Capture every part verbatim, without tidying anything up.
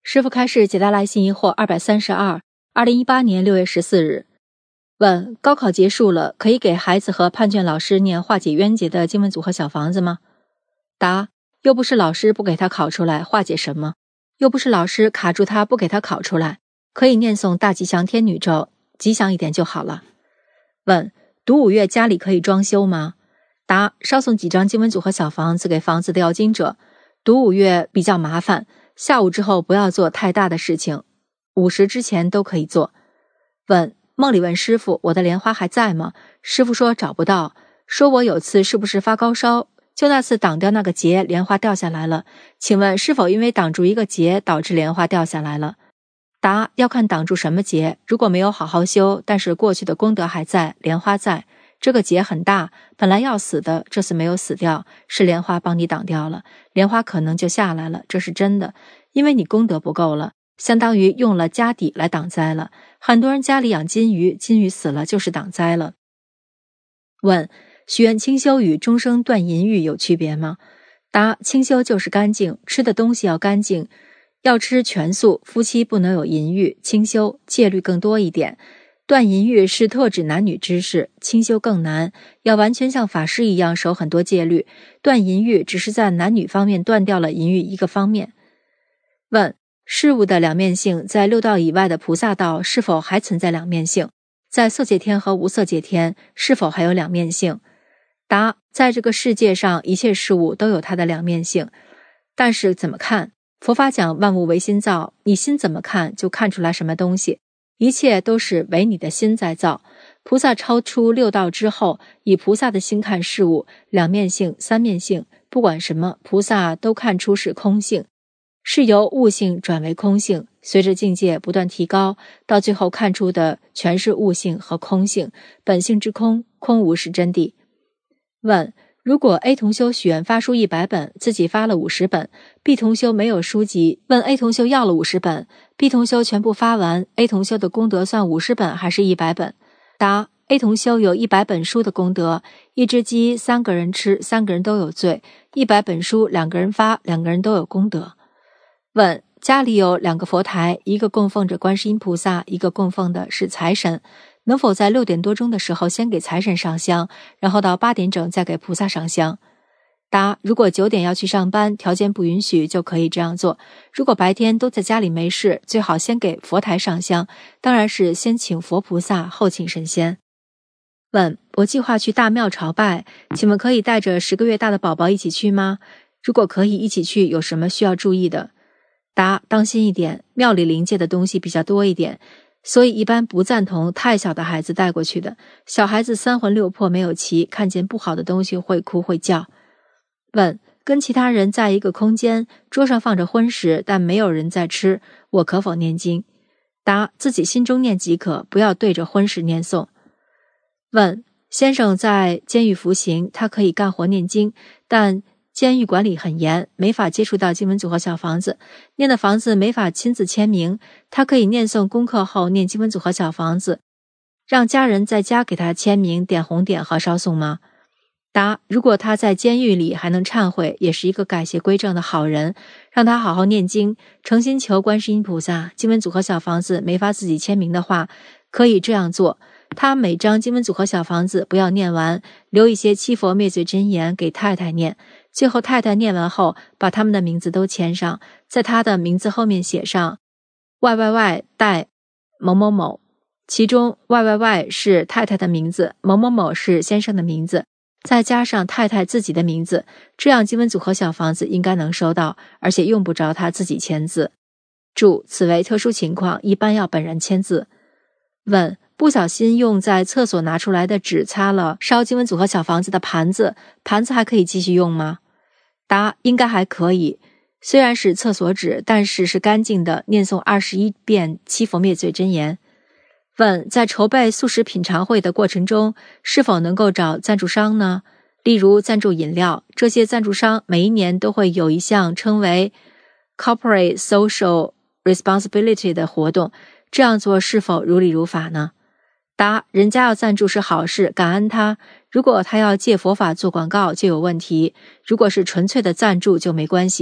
师父开示解答来信疑惑二百三十二，二零一八年六月十四日。问：高考结束了，可以给孩子和判卷老师念化解冤结的经文组合小房子吗？答：又不是老师不给他考出来，化解什么？又不是老师卡住他不给他考出来，可以念诵大吉祥天女咒，吉祥一点就好了。问：读五月家里可以装修吗？答：烧送几张经文组合小房子给房子的要经者，读五月比较麻烦，下午之后不要做太大的事情，午时之前都可以做。问：梦里问师父，我的莲花还在吗？师父说找不到，说我有次是不是发高烧，就那次挡掉那个结，莲花掉下来了，请问是否因为挡住一个结导致莲花掉下来了？答：要看挡住什么结，如果没有好好修，但是过去的功德还在，莲花在，这个结很大，本来要死的，这次没有死掉，是莲花帮你挡掉了，莲花可能就下来了，这是真的，因为你功德不够了，相当于用了家底来挡灾了。很多人家里养金鱼，金鱼死了就是挡灾了。问：许愿清修与终生断淫欲有区别吗？答：清修就是干净，吃的东西要干净，要吃全素，夫妻不能有淫欲，清修戒律更多一点。断淫欲是特指男女之事，清修更难，要完全像法师一样守很多戒律。断淫欲只是在男女方面断掉了淫欲一个方面。问：事物的两面性在六道以外的菩萨道是否还存在两面性？在色界天和无色界天是否还有两面性？答：在这个世界上一切事物都有它的两面性，但是怎么看？佛法讲万物唯心造，你心怎么看就看出来什么东西，一切都是为你的心在造。菩萨超出六道之后，以菩萨的心看事物，两面性、三面性，不管什么，菩萨都看出是空性，是由悟性转为空性，随着境界不断提高，到最后看出的全是悟性和空性，本性之空，空无是真谛。问：如果 A 同修许愿发书一百本，自己发了五十本， B 同修没有书籍，问 A 同修要了五十本， B 同修全部发完， A 同修的功德算五十本还是一百本？答： A 同修有一百本书的功德，一只鸡三个人吃，三个人都有罪，一百本书两个人发，两个人都有功德。问：家里有两个佛台，一个供奉着观世音菩萨，一个供奉的是财神，能否在六点多钟的时候先给财神上香，然后到八点整再给菩萨上香？答：如果九点要去上班，条件不允许就可以这样做，如果白天都在家里没事，最好先给佛台上香，当然是先请佛菩萨后请神仙。问：我计划去大庙朝拜，请问可以带着十个月大的宝宝一起去吗？如果可以一起去，有什么需要注意的？答：当心一点，庙里灵界的东西比较多一点，所以一般不赞同太小的孩子带过去的，小孩子三魂六魄没有齐，看见不好的东西会哭会叫。问：跟其他人在一个空间，桌上放着荤食，但没有人在吃，我可否念经？答：自己心中念即可，不要对着荤食念诵。问：先生在监狱服刑，他可以干活念经，但监狱管理很严，没法接触到经文组合小房子，念的房子没法亲自签名，他可以念诵功课后念经文组合小房子，让家人在家给他签名点红点和烧送吗？答：如果他在监狱里还能忏悔，也是一个改邪归正的好人，让他好好念经，诚心求观世音菩萨，经文组合小房子没法自己签名的话，可以这样做，他每张经文组合小房子不要念完，留一些七佛灭罪真言给太太念，最后太太念完后把他们的名字都签上，在他的名字后面写上 Y Y Y 带某某某，其中 Y Y Y 是太太的名字，某某某是先生的名字，再加上太太自己的名字，这样经文组合小房子应该能收到，而且用不着他自己签字。注：此为特殊情况，一般要本人签字。问：不小心用在厕所拿出来的纸擦了烧经文组合小房子的盘子，盘子还可以继续用吗？答：应该还可以，虽然是厕所纸，但是是干净的，念诵二十一遍七佛灭罪真言。问：在筹备素食品尝会的过程中，是否能够找赞助商呢？例如赞助饮料，这些赞助商每一年都会有一项称为 Corporate Social Responsibility 的活动，这样做是否如理如法呢？答：人家要赞助是好事，感恩他，如果他要借佛法做广告就有问题，如果是纯粹的赞助就没关系，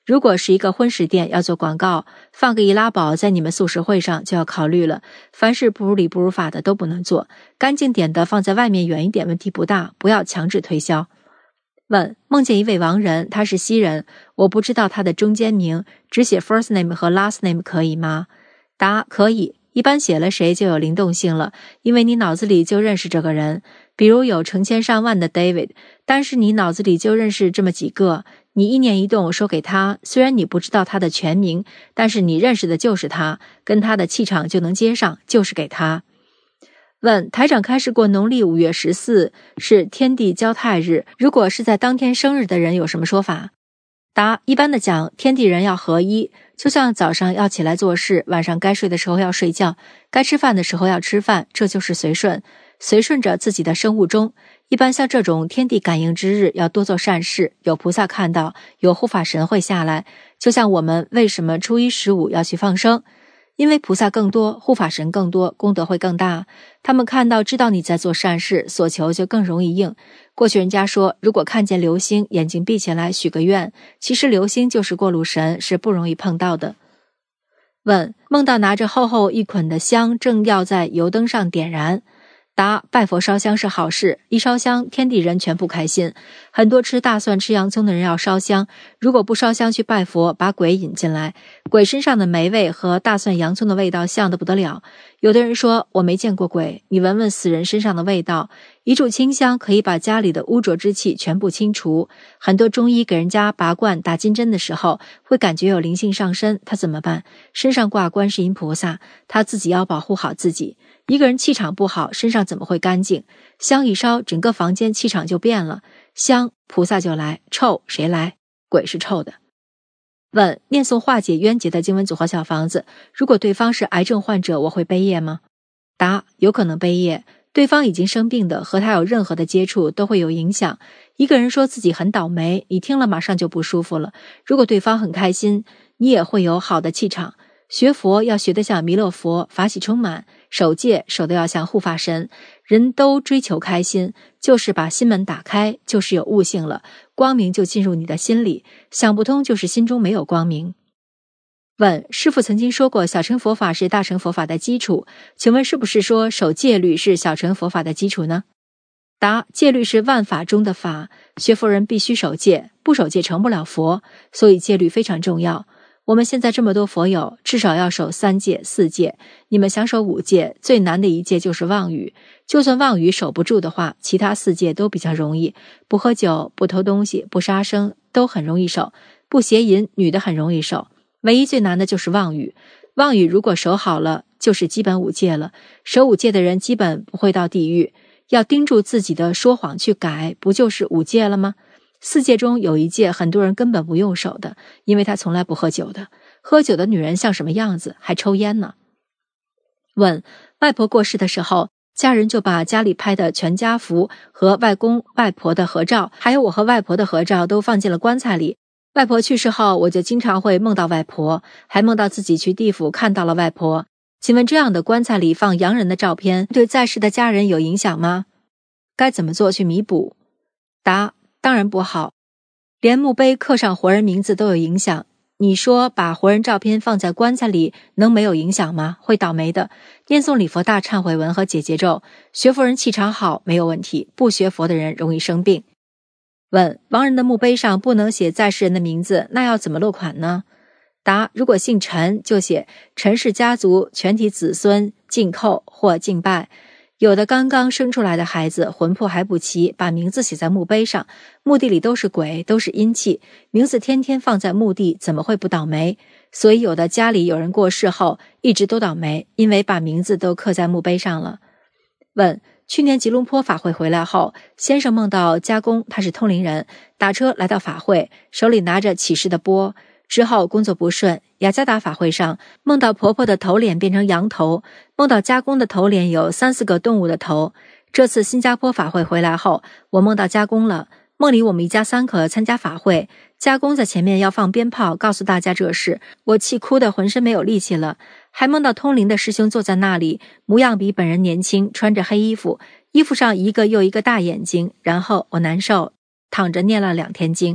如果是一个婚食店要做广告，放个易拉宝在你们素食会上就要考虑了，凡是不如理不如法的都不能做，干净点的放在外面远一点问题不大，不要强制推销。问，梦见一位亡人，他是西人，我不知道他的中间名，只写 first name 和 last name 可以吗？答，可以，一般写了谁就有灵动性了，因为你脑子里就认识这个人，比如有成千上万的 David， 但是你脑子里就认识这么几个，你一念一动说给他，虽然你不知道他的全名，但是你认识的就是他，跟他的气场就能接上，就是给他。问，台长开示过农历五月十四是天地交泰日，如果是在当天生日的人有什么说法？答，一般的讲，天地人要合一，就像早上要起来做事，晚上该睡的时候要睡觉，该吃饭的时候要吃饭，这就是随顺，随顺着自己的生物钟。一般像这种天地感应之日，要多做善事，有菩萨看到，有护法神会下来。就像我们为什么初一十五要去放生，因为菩萨更多，护法神更多，功德会更大。他们看到知道你在做善事，所求就更容易应。过去人家说，如果看见流星，眼睛闭起来许个愿，其实流星就是过路神，是不容易碰到的。问，梦到拿着厚厚一捆的香，正要在油灯上点燃。答，拜佛烧香是好事，一烧香天地人全部开心。很多吃大蒜吃洋葱的人要烧香，如果不烧香去拜佛，把鬼引进来，鬼身上的霉味和大蒜洋葱的味道像得不得了。有的人说，我没见过鬼，你闻闻死人身上的味道，一炷清香可以把家里的污浊之气全部清除。很多中医给人家拔罐打金针的时候，会感觉有灵性上身，他怎么办？身上挂观世音菩萨，他自己要保护好自己。一个人气场不好，身上怎么会干净？香一烧，整个房间气场就变了，香菩萨就来，臭谁来？鬼是臭的。问，念诵化解冤结的经文组合小房子，如果对方是癌症患者，我会背业吗？答，有可能背业，对方已经生病的，和他有任何的接触都会有影响。一个人说自己很倒霉，你听了马上就不舒服了。如果对方很开心，你也会有好的气场。学佛要学得像弥勒佛，法喜充满，守戒守得要像护法神。人都追求开心，就是把心门打开，就是有悟性了，光明就进入你的心里。想不通就是心中没有光明。问，师父曾经说过小乘佛法是大乘佛法的基础，请问是不是说守戒律是小乘佛法的基础呢？答，戒律是万法中的法，学佛人必须守戒，不守戒成不了佛，所以戒律非常重要。我们现在这么多佛友，至少要守三戒四戒，你们想守五戒，最难的一戒就是妄语，就算妄语守不住的话，其他四戒都比较容易，不喝酒，不偷东西，不杀生，都很容易守，不邪淫，女的很容易守，唯一最难的就是妄语。妄语如果守好了，就是基本五戒了，守五戒的人基本不会到地狱。要盯住自己的说谎去改，不就是五戒了吗？四戒中有一戒很多人根本不用守的，因为他从来不喝酒的。喝酒的女人像什么样子？还抽烟呢。问，外婆过世的时候，家人就把家里拍的全家福和外公外婆的合照，还有我和外婆的合照都放进了棺材里。外婆去世后，我就经常会梦到外婆，还梦到自己去地府看到了外婆。请问这样的棺材里放洋人的照片，对在世的家人有影响吗？该怎么做去弥补？答，当然不好，连墓碑刻上活人名字都有影响。你说把活人照片放在棺材里能没有影响吗？会倒霉的。念诵礼佛大忏悔文和解结咒，学佛人气场好没有问题，不学佛的人容易生病。问，亡人的墓碑上不能写在世人的名字，那要怎么落款呢？答，如果姓陈，就写陈氏家族全体子孙敬叩或敬拜。有的刚刚生出来的孩子魂魄还不齐，把名字写在墓碑上，墓地里都是鬼，都是阴气，名字天天放在墓地，怎么会不倒霉？所以有的家里有人过世后一直都倒霉，因为把名字都刻在墓碑上了。问，去年吉隆坡法会回来后，先生梦到家公，他是通灵人，打车来到法会，手里拿着启示的钵，之后工作不顺，雅加达法会上梦到婆婆的头脸变成羊头，梦到家公的头脸有三四个动物的头。这次新加坡法会回来后，我梦到家公了，梦里我们一家三口参加法会，家公在前面要放鞭炮告诉大家这事，我气哭得浑身没有力气了。还梦到通灵的师兄坐在那里，模样比本人年轻，穿着黑衣服，衣服上一个又一个大眼睛，然后我难受，躺着念了两天经。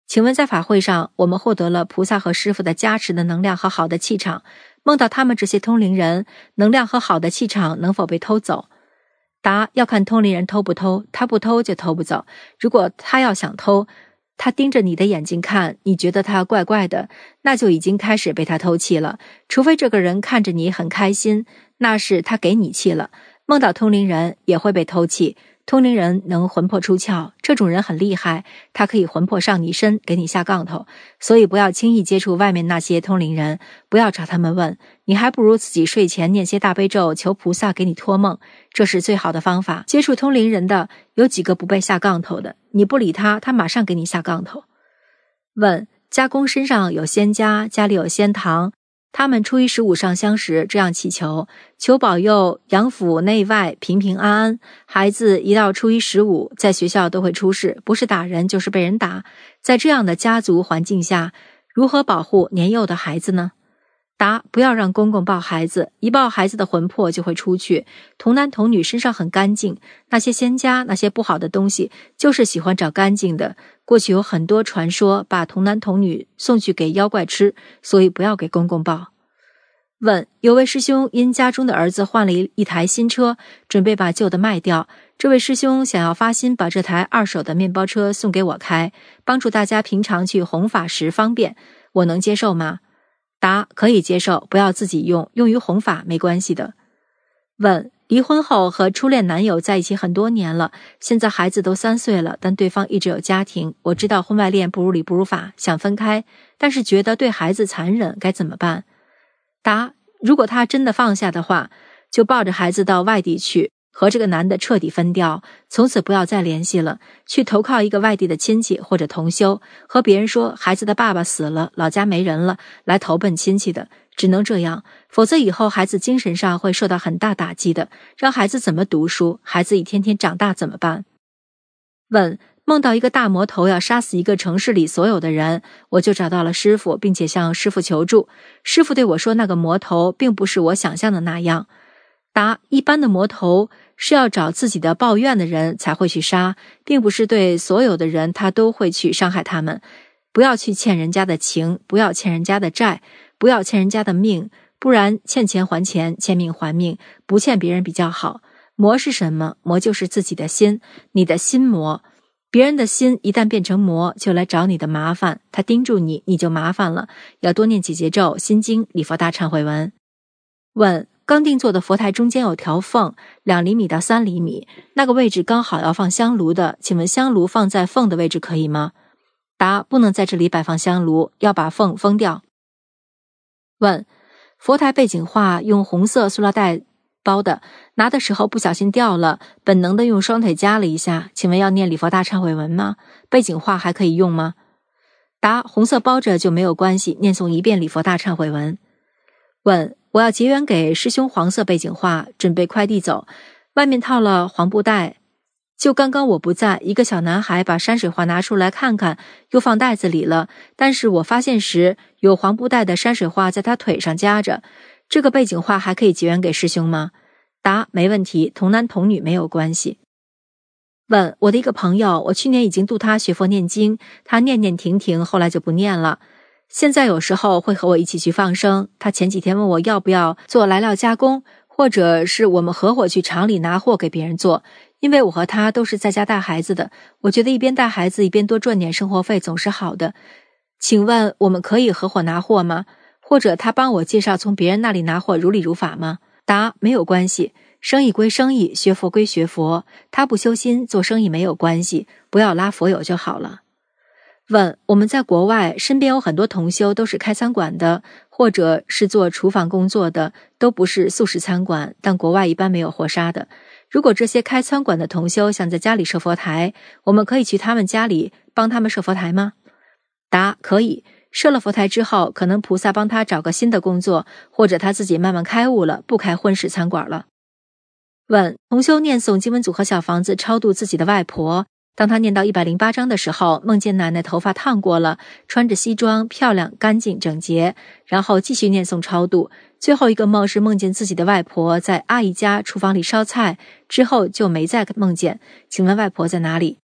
请问在法会上，我们获得了菩萨和师父的加持的能量和好的气场，梦到他们这些通灵人，能量和好的气场能否被偷走？答：要看通灵人偷不偷，他不偷就偷不走。如果他要想偷，他盯着你的眼睛看，你觉得他怪怪的，那就已经开始被他偷气了。除非这个人看着你很开心，那是他给你气了。梦到通灵人也会被偷气，通灵人能魂魄出窍，这种人很厉害，他可以魂魄上你身，给你下杠头。所以不要轻易接触外面那些通灵人，不要找他们问，你还不如自己睡前念些大悲咒，求菩萨给你托梦，这是最好的方法。接触通灵人的有几个不被下杠头的，你不理他，他马上给你下杠头。问：家公身上有仙家，家里有仙堂，他们初一十五上香时这样祈求，求保佑养府内外平平安安，孩子一到初一十五在学校都会出事，不是打人就是被人打。在这样的家族环境下，如何保护年幼的孩子呢？答：不要让公公抱孩子，一抱孩子的魂魄就会出去。童男童女身上很干净，那些仙家那些不好的东西就是喜欢找干净的。过去有很多传说把童男童女送去给妖怪吃，所以不要给公公抱。问：有位师兄因家中的儿子换了一一台新车，准备把旧的卖掉，这位师兄想要发心把这台二手的面包车送给我开，帮助大家平常去弘法时方便，我能接受吗？答：可以接受，不要自己用，用于弘法没关系的。问：离婚后和初恋男友在一起很多年了，现在孩子都三岁了，但对方一直有家庭，我知道婚外恋不如理不如法，想分开，但是觉得对孩子残忍，该怎么办？答：如果他真的放下的话，就抱着孩子到外地去，和这个男的彻底分掉，从此不要再联系了，去投靠一个外地的亲戚或者同修，和别人说孩子的爸爸死了，老家没人了，来投奔亲戚的，只能这样，否则以后孩子精神上会受到很大打击的，让孩子怎么读书，孩子一天天长大怎么办？问：梦到一个大魔头要杀死一个城市里所有的人，我就找到了师父，并且向师父求助。师父对我说，那个魔头并不是我想象的那样。答：一般的魔头是要找自己的抱怨的人才会去杀，并不是对所有的人他都会去伤害他们。不要去欠人家的情，不要欠人家的债，不要欠人家的命，不然欠钱还钱，欠命还命，不欠别人比较好。魔是什么？魔就是自己的心，你的心魔。别人的心一旦变成魔，就来找你的麻烦，他盯住你，你就麻烦了。要多念解结咒、心经、礼佛大忏悔文。问：刚定做的佛台中间有条缝，两厘米到三厘米，那个位置刚好要放香炉的，请问香炉放在缝的位置可以吗？答：不能在这里摆放香炉，要把缝封掉。问：佛台背景画用红色塑料袋包的，拿的时候不小心掉了，本能的用双腿夹了一下，请问要念礼佛大忏悔文吗？背景画还可以用吗？答：红色包着就没有关系，念诵一遍礼佛大忏悔文。问：我要结缘给师兄黄色背景画，准备快递走，外面套了黄布袋，就刚刚我不在，一个小男孩把山水画拿出来看看，又放袋子里了，但是我发现时有黄布袋的山水画在他腿上夹着，这个背景画还可以结缘给师兄吗？答：没问题，童男童女没有关系。问：我的一个朋友，我去年已经度他学佛念经，他念念停停，后来就不念了，现在有时候会和我一起去放生，他前几天问我要不要做来料加工，或者是我们合伙去厂里拿货给别人做，因为我和他都是在家带孩子的，我觉得一边带孩子一边多赚点生活费总是好的，请问我们可以合伙拿货吗？或者他帮我介绍从别人那里拿货如理如法吗？答：没有关系，生意归生意，学佛归学佛，他不修心做生意没有关系，不要拉佛友就好了。问：我们在国外身边有很多同修都是开餐馆的，或者是做厨房工作的，都不是素食餐馆，但国外一般没有活杀的。如果这些开餐馆的同修想在家里设佛台，我们可以去他们家里帮他们设佛台吗？答：可以。设了佛台之后，可能菩萨帮他找个新的工作，或者他自己慢慢开悟了，不开荤食餐馆了。问：同修念诵经文组合小房子超度自己的外婆，当他念到一百零八章的时候，梦见奶奶头发烫过了，穿着西装，漂亮干净整洁，然后继续念诵超度。最后一个梦是梦见自己的外婆在阿姨家厨房里烧菜，之后就没再梦见，请问外婆在哪里？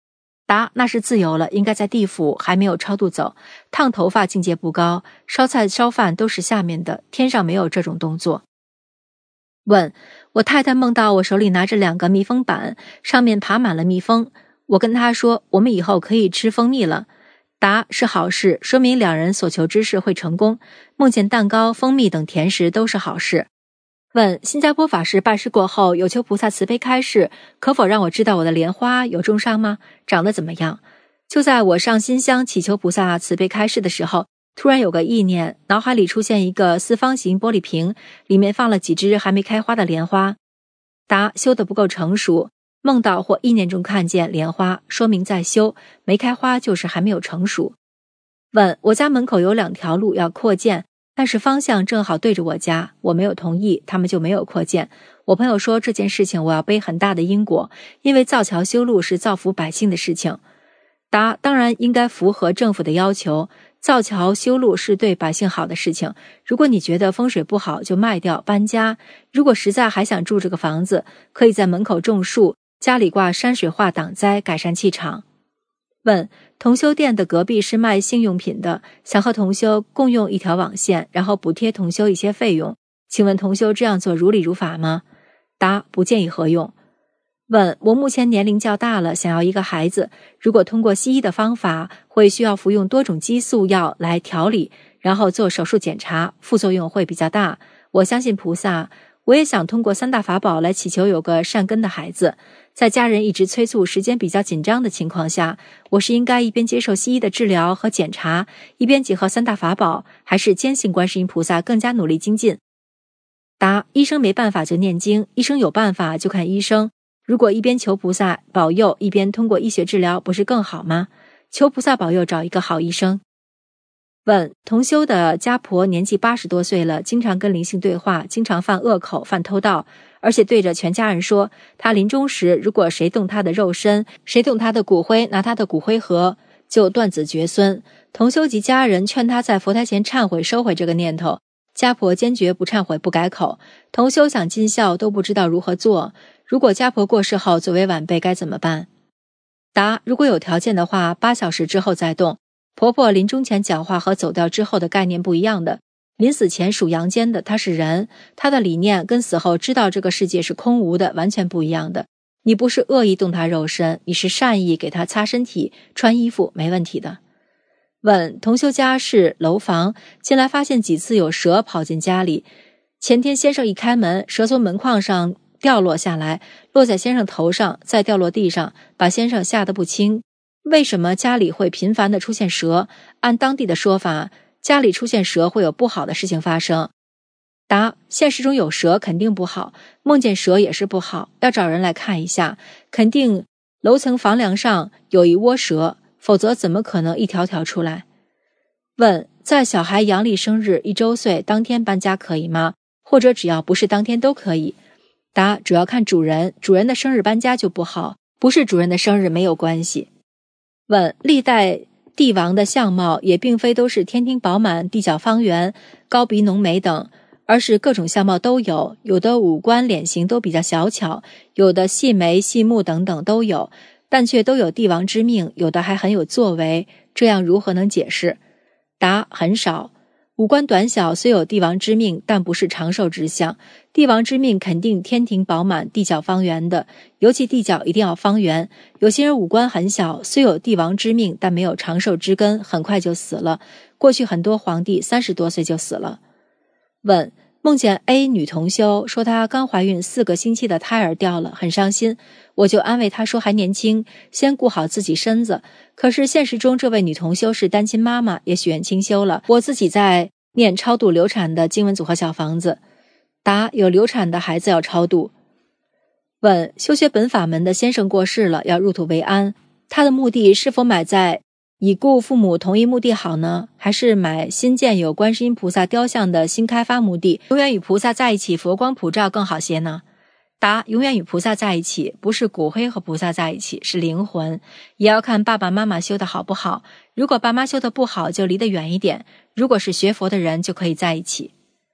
答：那是自由了，应该在地府，还没有超度走。烫头发境界不高，烧菜烧饭都是下面的，天上没有这种动作。问：我太太梦到我手里拿着两个蜜蜂板，上面爬满了蜜蜂，我跟她说我们以后可以吃蜂蜜了。答：是好事，说明两人所求之事会成功。梦见蛋糕、蜂蜜等甜食都是好事。问：新加坡法师拜师过后，有求菩萨慈悲开示，可否让我知道我的莲花有种上吗？长得怎么样？就在我上新香祈求菩萨慈悲开示的时候，突然有个意念，脑海里出现一个四方形玻璃瓶，里面放了几只还没开花的莲花。答：修得不够成熟，梦到或意念中看见莲花，说明在修，没开花就是还没有成熟。问：我家门口有两条路要扩建，但是方向正好对着我家，我没有同意，他们就没有扩建。我朋友说这件事情我要背很大的因果，因为造桥修路是造福百姓的事情。答：当然应该符合政府的要求，造桥修路是对百姓好的事情。如果你觉得风水不好，就卖掉搬家。如果实在还想住这个房子，可以在门口种树，家里挂山水画挡灾，改善气场。问：同修店的隔壁是卖性用品的，想和同修共用一条网线，然后补贴同修一些费用，请问同修这样做如理如法吗？答：不建议合用。问：我目前年龄较大了，想要一个孩子，如果通过西医的方法，会需要服用多种激素药来调理，然后做手术检查，副作用会比较大。我相信菩萨，我也想通过三大法宝来祈求有个善根的孩子。在家人一直催促时间比较紧张的情况下，我是应该一边接受西医的治疗和检查，一边结合三大法宝，还是坚信观世音菩萨更加努力精进？答：医生没办法就念经，医生有办法就看医生。如果一边求菩萨保佑，一边通过医学治疗，不是更好吗？求菩萨保佑找一个好医生。问：同修的家婆年纪八十多岁了，经常跟灵性对话，经常犯恶口，犯偷盗，而且对着全家人说，他临终时如果谁动他的肉身，谁动他的骨灰，拿他的骨灰盒，就断子绝孙。同修及家人劝他在佛台前忏悔，收回这个念头，家婆坚决不忏悔不改口。同修想尽孝都不知道如何做，如果家婆过世后作为晚辈该怎么办？答：如果有条件的话，八小时之后再动。婆婆临终前讲话和走掉之后的概念不一样的，临死前属阳间的，她是人，她的理念跟死后知道这个世界是空无的完全不一样的。你不是恶意动她肉身，你是善意给她擦身体穿衣服，没问题的。问：同修家是楼房，近来发现几次有蛇跑进家里，前天先生一开门，蛇从门框上掉落下来，落在先生头上，再掉落地上，把先生吓得不轻。为什么家里会频繁地出现蛇？按当地的说法，家里出现蛇会有不好的事情发生。答：现实中有蛇肯定不好，梦见蛇也是不好，要找人来看一下，肯定楼层房梁上有一窝蛇，否则怎么可能一条条出来？问：在小孩阳历生日一周岁当天搬家可以吗？或者只要不是当天都可以？答：主要看主人，主人的生日搬家就不好，不是主人的生日没有关系。问：历代帝王的相貌也并非都是天庭饱满、地角方圆、高鼻浓眉等，而是各种相貌都有，有的五官脸型都比较小巧，有的细眉细目等等都有，但却都有帝王之命，有的还很有作为，这样如何能解释？答：很少。五官短小虽有帝王之命，但不是长寿之相。帝王之命肯定天庭饱满、地角方圆的，尤其地角一定要方圆。有些人五官很小，虽有帝王之命，但没有长寿之根，很快就死了。过去很多皇帝三十多岁就死了。问：梦见 A 女同修说她刚怀孕四个星期的胎儿掉了，很伤心，我就安慰她说还年轻，先顾好自己身子。可是现实中这位女同修是单亲妈妈，也许愿清修了，我自己在念超度流产的经文组合小房子。答：有流产的孩子要超度。问：修学本法门的先生过世了，要入土为安，他的墓地是否买在已故父母同一墓地好呢？还是买新建有观世音菩萨雕像的新开发墓地，永远与菩萨在一起，佛光普照更好些呢？答：永远与菩萨在一起，不是骨灰和菩萨在一起，是灵魂，也要看爸爸妈妈修得好不好。如果爸妈修得不好，就离得远一点；如果是学佛的人，就可以在一起。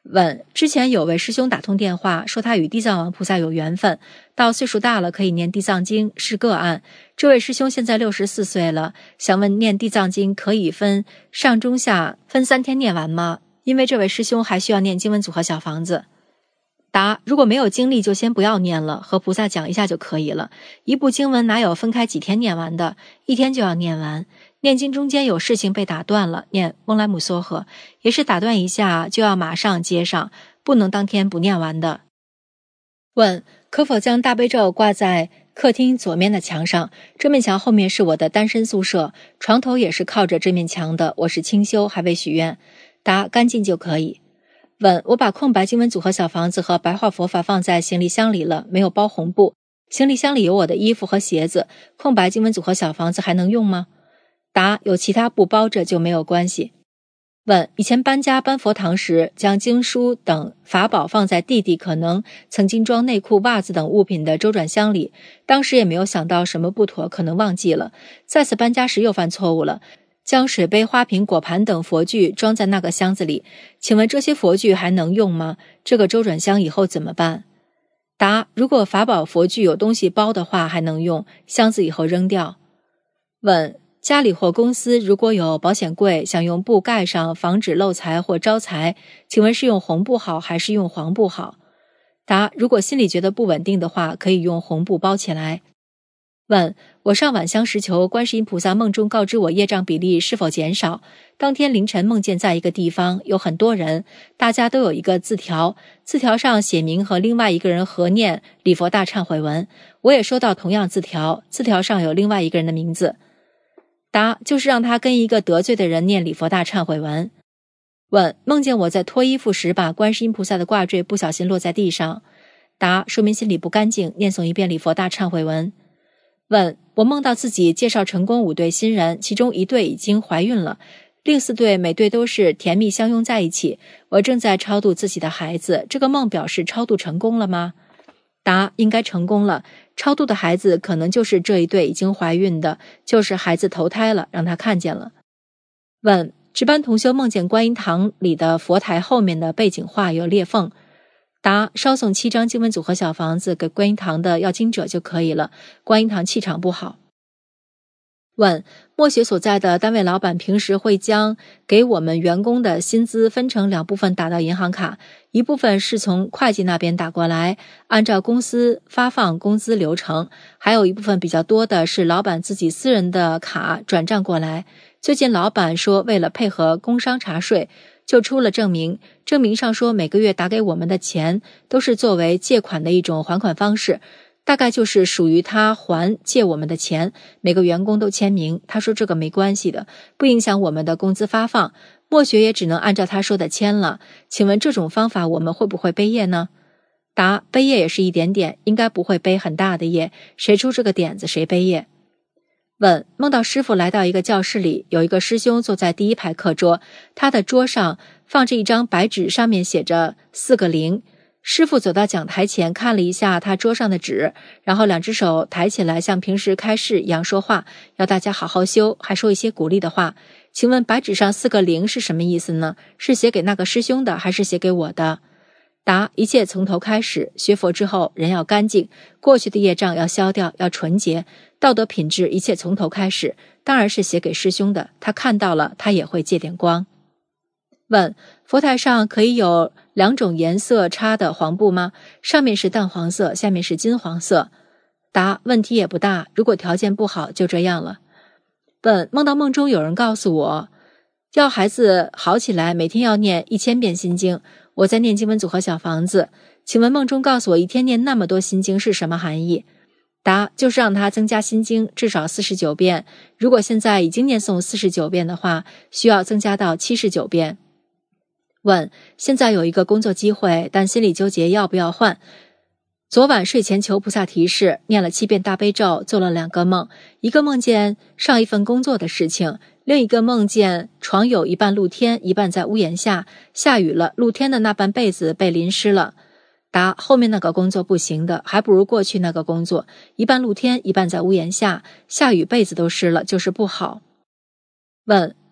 问：之前有位师兄打通电话，说他与地藏王菩萨有缘分，到岁数大了可以念地藏经，是个案。这位师兄现在六十四岁了，想问念地藏经可以分上中下分三天念完吗？因为这位师兄还需要念经文组和小房子。答：如果没有精力就先不要念了，和菩萨讲一下就可以了。一部经文哪有分开几天念完的，一天就要念完。念经中间有事情被打断了，念翁来姆梭诃也是打断一下就要马上接上，不能当天不念完的。问：可否将大悲咒挂在客厅左面的墙上？这面墙后面是我的单身宿舍，床头也是靠着这面墙的，我是清修还未许愿。答：干净就可以。问：我把空白经文组和小房子和白话佛法放在行李箱里了，没有包红布，行李箱里有我的衣服和鞋子，空白经文组和小房子还能用吗？答：有其他布包着就没有关系。问：以前搬家搬佛堂时，将经书等法宝放在弟弟可能曾经装内裤袜子等物品的周转箱里，当时也没有想到什么不妥，可能忘记了。再次搬家时又犯错误了，将水杯花瓶果盘等佛具装在那个箱子里，请问这些佛具还能用吗？这个周转箱以后怎么办？答：如果法宝佛具有东西包的话还能用，箱子以后扔掉。问：家里或公司如果有保险柜，想用布盖上防止漏财或招财，请问是用红布好还是用黄布好？答：如果心里觉得不稳定的话，可以用红布包起来。问：我上晚香时求观世音菩萨梦中告知我业障比例是否减少，当天凌晨梦见在一个地方有很多人，大家都有一个字条，字条上写明和另外一个人合念礼佛大忏悔文，我也收到同样字条，字条上有另外一个人的名字。答：就是让他跟一个得罪的人念礼佛大忏悔文。问：梦见我在脱衣服时把观世音菩萨的挂坠不小心落在地上。答：说明心里不干净，念诵一遍礼佛大忏悔文。问：我梦到自己介绍成功五对新人，其中一对已经怀孕了，另四对每对都是甜蜜相拥在一起，我正在超度自己的孩子，这个梦表示超度成功了吗？答：应该成功了，超度的孩子可能就是这一对已经怀孕的，就是孩子投胎了，让他看见了。问：值班同修梦见观音堂里的佛台后面的背景画有裂缝。答：烧送七张经文组和小房子给观音堂的要经者就可以了，观音堂气场不好。问：默学所在的单位老板平时会将给我们员工的薪资分成两部分打到银行卡，一部分是从会计那边打过来，按照公司发放工资流程，还有一部分比较多的是老板自己私人的卡转账过来。最近老板说为了配合工商查税，就出了证明，证明上说每个月打给我们的钱都是作为借款的一种还款方式，大概就是属于他还借我们的钱，每个员工都签名，他说这个没关系的，不影响我们的工资发放，默学也只能按照他说的签了，请问这种方法我们会不会背业呢？答：背业也是一点点，应该不会背很大的业，谁出这个点子谁背业。问：梦到师父来到一个教室里，有一个师兄坐在第一排课桌，他的桌上放着一张白纸，上面写着四个零。师父走到讲台前看了一下他桌上的纸，然后两只手抬起来像平时开示一样说话，要大家好好修，还说一些鼓励的话。请问白纸上四个零是什么意思呢？是写给那个师兄的还是写给我的？答：一切从头开始，学佛之后人要干净，过去的业障要消掉，要纯洁，道德品质一切从头开始，当然是写给师兄的，他看到了他也会借点光。问：佛台上可以有两种颜色差的黄布吗？上面是淡黄色，下面是金黄色。答：问题也不大，如果条件不好就这样了。问：梦到梦中有人告诉我要孩子好起来每天要念一千遍心经，我在念经文组和小房子，请问梦中告诉我一天念那么多心经是什么含义？答：就是让他增加心经至少四十九遍，如果现在已经念诵四十九遍的话，需要增加到七十九遍。问：现在有一个工作机会，但心里纠结要不要换。昨晚睡前求菩萨提示，念了七遍大悲咒，做了两个梦，一个梦见上一份工作的事情，另一个梦见床有一半露天，一半在屋檐下，下雨了，露天的那半被子被淋湿了。答：后面那个工作不行的，还不如过去那个工作，一半露天，一半在屋檐下，下雨被子都湿了，就是不好。问：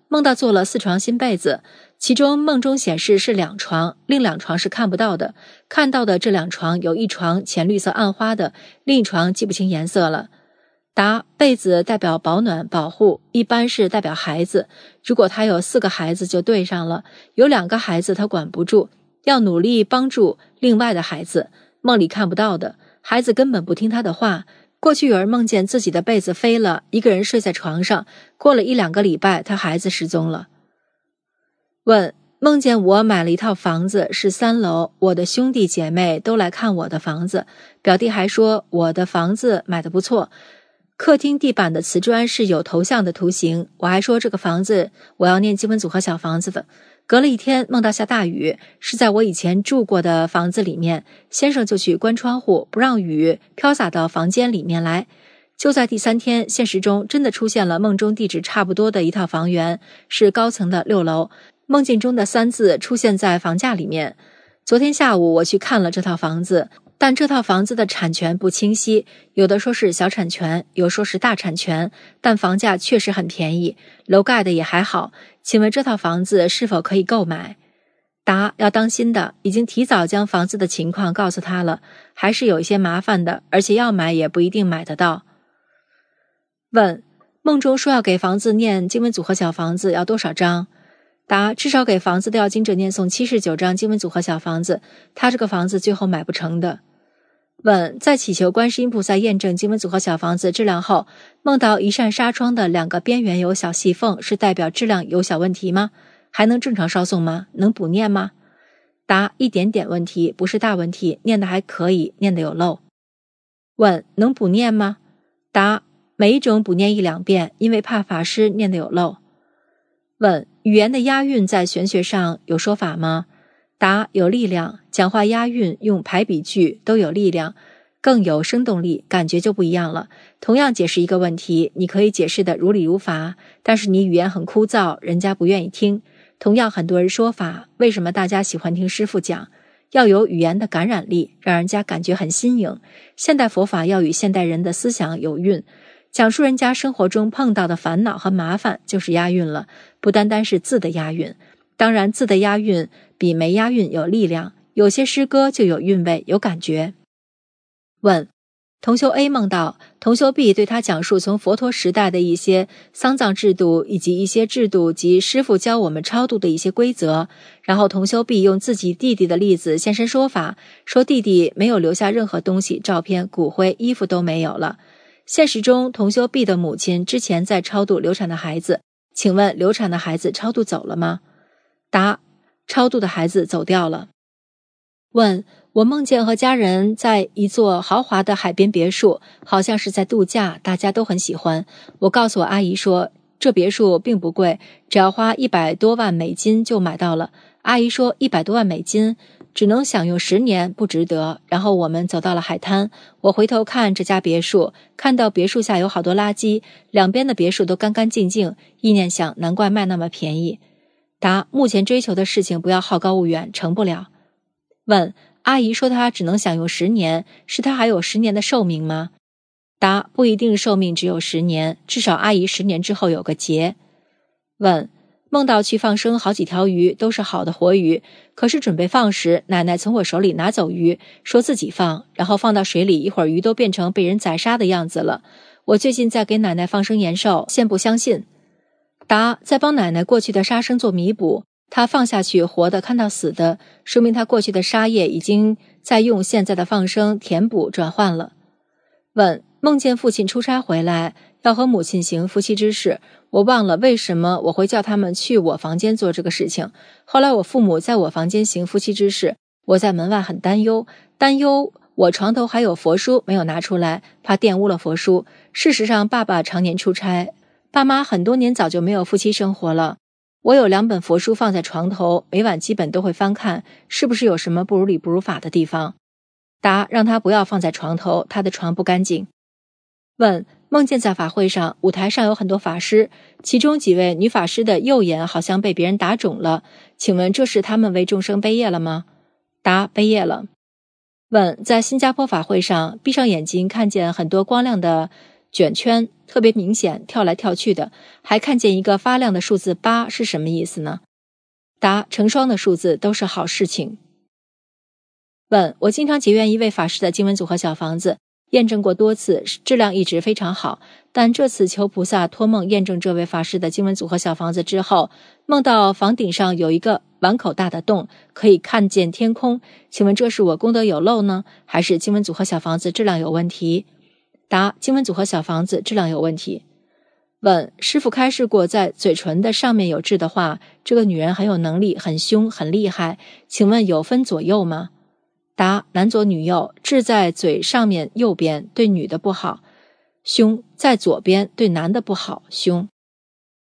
梦到做了四床新被子，其中梦中显示是两床，另两床是看不到的，看到的这两床有一床浅绿色暗花的，另一床记不清颜色了。答：被子代表保暖保护，一般是代表孩子，如果他有四个孩子就对上了，有两个孩子他管不住，要努力帮助另外的孩子。梦里看不到的，孩子根本不听他的话。过去有人梦见自己的被子飞了，一个人睡在床上，过了一两个礼拜他孩子失踪了。问：梦见我买了一套房子，是三楼，我的兄弟姐妹都来看我的房子，表弟还说我的房子买得不错，客厅地板的瓷砖是有头像的图形，我还说这个房子我要念经文组合小房子的。隔了一天梦到下大雨，是在我以前住过的房子里面，先生就去关窗户，不让雨飘洒到房间里面来。就在第三天，现实中真的出现了梦中地址差不多的一套房源，是高层的六楼，梦境中的三字出现在房价里面。昨天下午我去看了这套房子，但这套房子的产权不清晰，有的说是小产权，有说是大产权，但房价确实很便宜，楼盖的也还好。请问这套房子是否可以购买？答：要当心的，已经提早将房子的情况告诉他了，还是有一些麻烦的，而且要买也不一定买得到。问：梦中说要给房子念经文组合小房子要多少张？答：至少给房子的要经者念诵七十九张经文组合小房子，他这个房子最后买不成的。问：在祈求观世音菩萨验证经文组合小房子质量后，梦到一扇纱窗的两个边缘有小细缝，是代表质量有小问题吗？还能正常烧诵吗？能补念吗？答：一点点问题，不是大问题，念得还可以，念得有漏。问：能补念吗？答：每一种补念一两遍，因为怕法师念得有漏。问：语言的押韵在玄学上有说法吗？答：有力量，讲话押韵用排比句都有力量，更有生动力，感觉就不一样了。同样解释一个问题，你可以解释得如理如法，但是你语言很枯燥，人家不愿意听。同样很多人说法，为什么大家喜欢听师父讲？要有语言的感染力，让人家感觉很新颖。现代佛法要与现代人的思想有韵，讲述人家生活中碰到的烦恼和麻烦就是押韵了，不单单是字的押韵。当然字的押韵比没押韵有力量，有些诗歌就有韵味有感觉。问：同修 A 梦到同修 B 对他讲述从佛陀时代的一些丧葬制度以及一些制度及师父教我们超度的一些规则，然后同修 B 用自己弟弟的例子现身说法，说弟弟没有留下任何东西，照片、骨灰、衣服都没有了。现实中同修 B 的母亲之前在超度流产的孩子，请问流产的孩子超度走了吗？答：超度的孩子走掉了。问：我梦见和家人在一座豪华的海边别墅，好像是在度假，大家都很喜欢。我告诉我阿姨说，这别墅并不贵，只要花一百多万美金就买到了。阿姨说一百多万美金只能享用十年，不值得。然后我们走到了海滩，我回头看这家别墅，看到别墅下有好多垃圾，两边的别墅都干干净净，意念想难怪卖那么便宜。答：目前追求的事情不要好高骛远，成不了。问：阿姨说她只能享用十年，是她还有十年的寿命吗？答：不一定寿命只有十年，至少阿姨十年之后有个劫。问：梦到去放生好几条鱼，都是好的活鱼，可是准备放时，奶奶从我手里拿走鱼，说自己放，然后放到水里，一会儿鱼都变成被人宰杀的样子了。我最近在给奶奶放生延寿，先不相信。答：在帮奶奶过去的杀生做弥补，她放下去活的看到死的，说明她过去的杀业已经在用现在的放生填补转换了。问：梦见父亲出差回来，要和母亲行夫妻之事，我忘了为什么我会叫他们去我房间做这个事情。后来我父母在我房间行夫妻之事，我在门外很担忧，担忧我床头还有佛书没有拿出来，怕玷污了佛书。事实上爸爸常年出差，爸妈很多年早就没有夫妻生活了。我有两本佛书放在床头，每晚基本都会翻看，是不是有什么不如理不如法的地方？答：让他不要放在床头，他的床不干净。问：梦见在法会上，舞台上有很多法师，其中几位女法师的右眼好像被别人打肿了，请问这是他们为众生背业了吗？答：背业了。问：在新加坡法会上，闭上眼睛看见很多光亮的卷圈， 特别明显，跳来跳去的，还看见一个发亮的数字八，是什么意思呢？答：成双的数字都是好事情。问：我经常结缘一位法师的经文组合小房子，验证过多次，质量一直非常好，但这次求菩萨托梦验证这位法师的经文组合小房子之后，梦到房顶上有一个碗口大的洞，可以看见天空，请问这是我功德有漏呢，还是经文组合小房子质量有问题？答：经文组合小房子质量有问题。问：师父开示过，在嘴唇的上面有痣的话，这个女人很有能力，很凶，很厉害，请问有分左右吗？答：男左女右，痣在嘴上面右边对女的不好，凶；在左边对男的不好，凶。